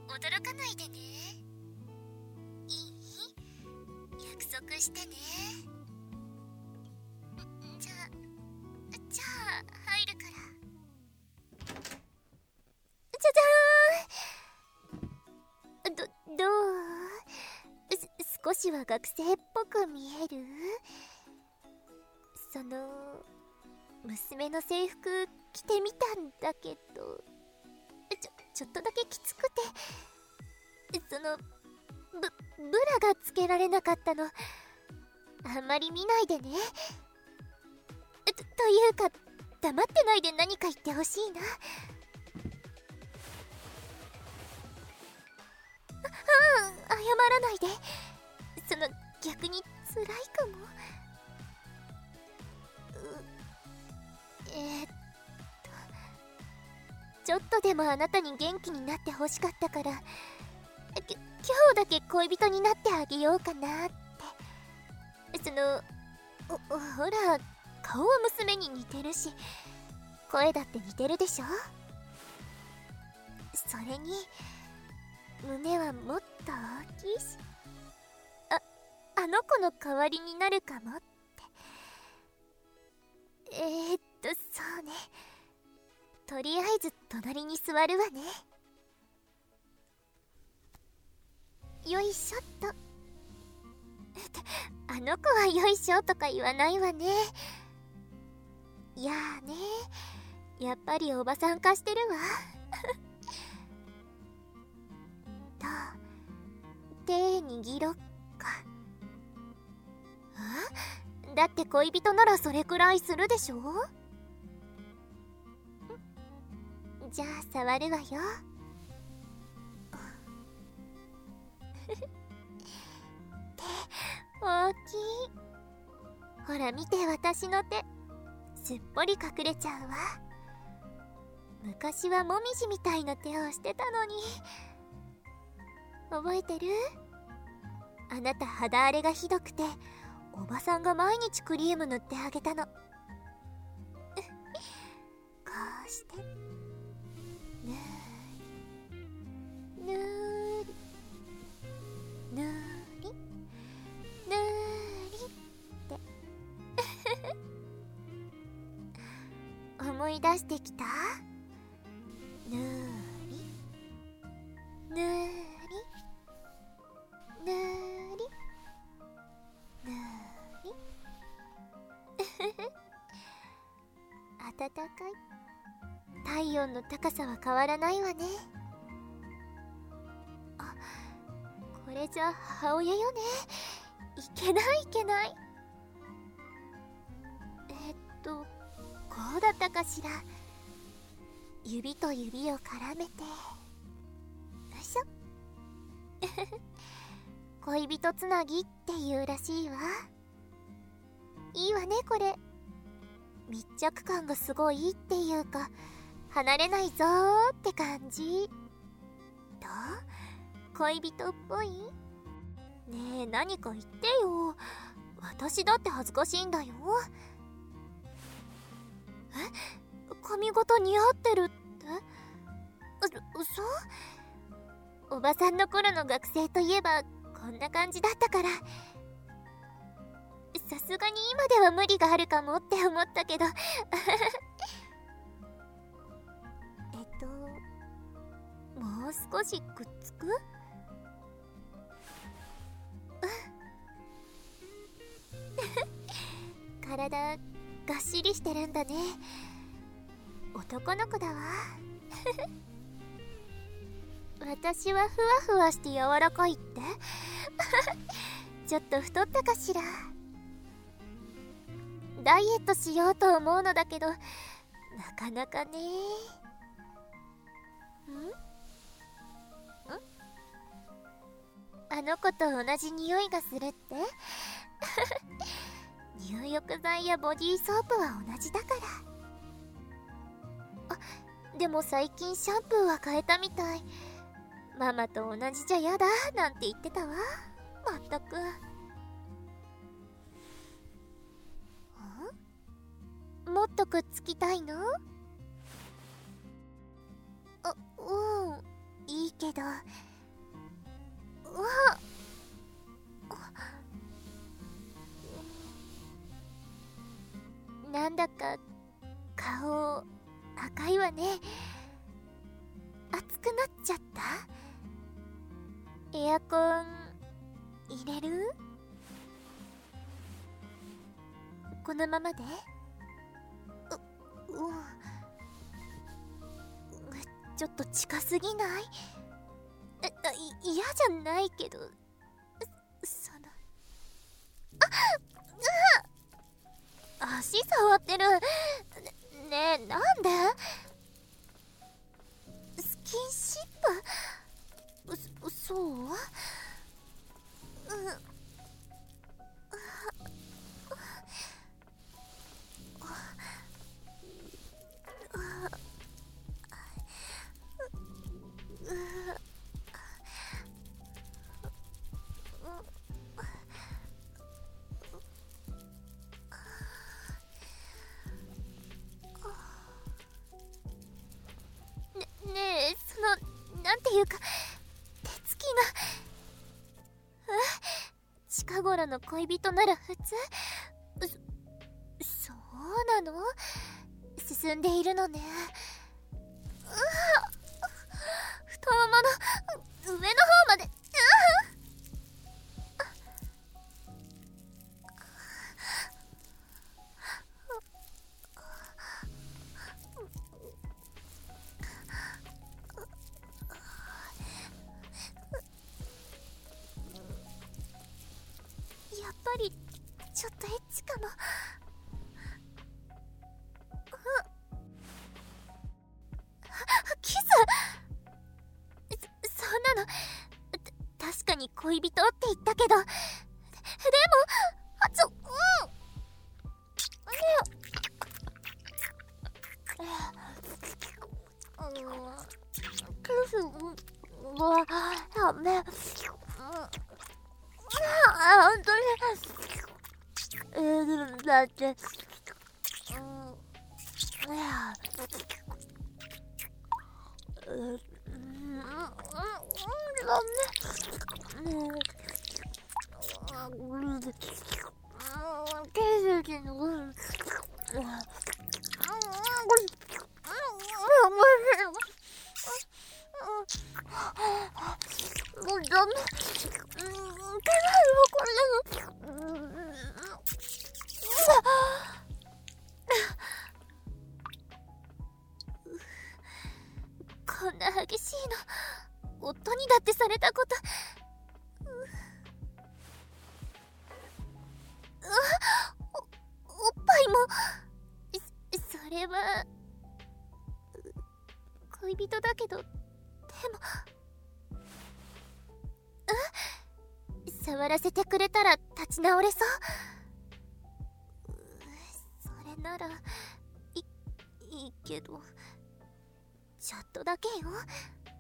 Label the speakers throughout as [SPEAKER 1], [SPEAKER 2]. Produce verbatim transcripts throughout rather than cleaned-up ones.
[SPEAKER 1] 驚かないでね。いい？約束してね。じゃあじゃあ入るから。じゃじゃーん。どどう？す少しは学生っぽく見える？その娘の制服着てみたんだけど、ちょちょっとだけきつくて、そのブブラがつけられなかったの。あんまり見ないでね。とというか黙ってないで何か言ってほしいな。ああ、謝らないで。その逆に辛いかも。えー、っとちょっとでもあなたに元気になってほしかったから、き今日だけ恋人になってあげようかなって。そのおほら、顔は娘に似てるし声だって似てるでしょ。それに胸はもっと大きいし、ああの子の代わりになるかもって。えー、っとそうね、とりあえず隣に座るわね。よいしょっと。あの子はよいしょとか言わないわね。いやーね、やっぱりおばさん化してるわ。と手握ろっか。あ？だって恋人ならそれくらいするでしょ。じゃあ触るわよ。手大きい。ほら見て、私の手すっぽり隠れちゃうわ。昔はもみじみたいな手をしてたのに。覚えてる？あなた肌荒れがひどくておばさんが毎日クリーム塗ってあげたの。こうしてぬーりぬーりぬーりぬーりって思い出してきた？ぬーりぬーりぬーりぬーり暖かい。体温の高さは変わらないわね。あ、これじゃ母親よね。いけないいけない。えっとこうだったかしら。指と指を絡めて、よいしょ。恋人つなぎっていうらしいわ。いいわねこれ。密着感がすごいっていうか、離れないぞーって感じ。どう？恋人っぽい？ねえ何か言ってよ。私だって恥ずかしいんだよ。え？髪型似合ってるって？う、嘘？おばさんの頃の学生といえばこんな感じだったから。さすがに今では無理があるかもって思ったけど。えっともう少しくっつく？体がっしりしてるんだね。男の子だわ。私はふわふわして柔らかいって？ちょっと太ったかしら。ダイエットしようと思うのだけどなかなかね。ん？ん？あの子と同じ匂いがするって？入浴剤やボディーソープは同じだから。あ、でも最近シャンプーは変えたみたい。ママと同じじゃやだなんて言ってたわ。まったく。ん？もっとくっつきたいの？あ、うん、いいけど。 ど、うわっ、なんだか顔赤いわね。熱くなっちゃった？エアコン入れる？このままで？う、うん、ちょっと近すぎない？え、い嫌じゃないけど、その、あ、うわ、足触ってる。ね、ねえ、なんで？スキンシップ？そ、そう？うん、ね、ねえ、その、なんていうか、手つきが、え、近頃の恋人なら普通？そ、そうなの？進んでいるのね。うわ、太ももの上の方まで。やっぱりちょっとエッチかも。キス？そ、そんなの、た、確かに恋人って言ったけど、で、でも、あ、ちょ、うん、ねえ、うん、キスはダメ。うん、あ、本当に、えー、だって、うん、いや、うん、うん、うん、ダメ。ねえ、うん、ケーキの、うん、うん、もうダメ。うん、いけないよ、これなの。うん、こんな激しいの、夫にだってされたこと。うわ、お、おっぱいも。そ、それは、恋人だけど、でも、触らせてくれたら立ち直れそう。それならい、いいけど、ちょっとだけよ。うわ、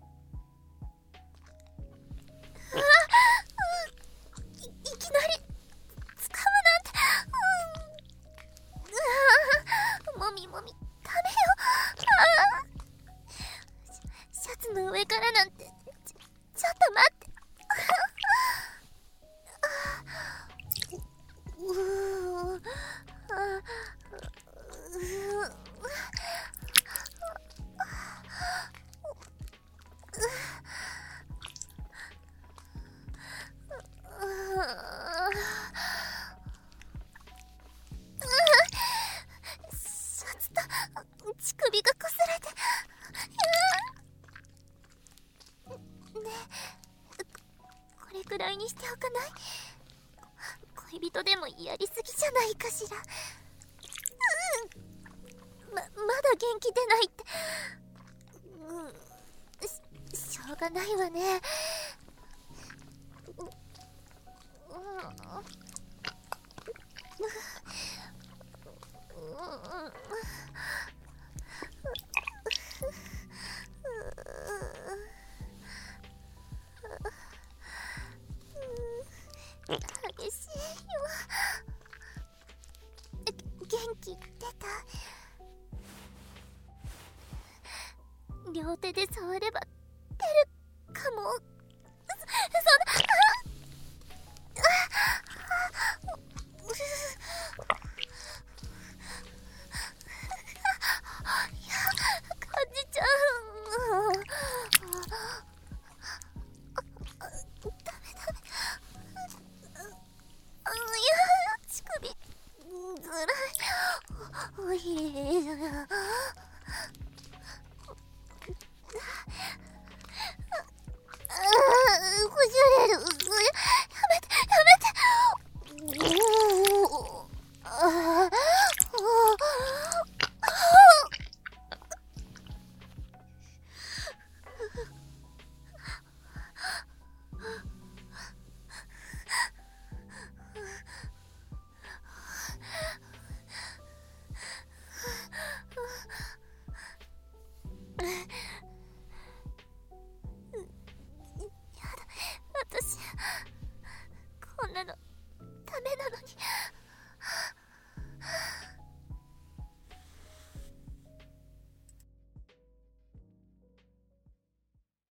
[SPEAKER 1] うん、い、いきなり使うなんて、うん、うわ、もみもみダメよ。あー、シ、シャツの上からなんて、ちょ、ちょっと待って。うー、あ、うー、シャツと乳首がこすれて。ねえ、これくらいにしておかない？恋人でもやりすぎじゃないかしら。うん、ま、まだ元気出ないって。うん、し、しょうがないわね。うん、うん、激しいよ。元気出た？両手で触れば出るかも。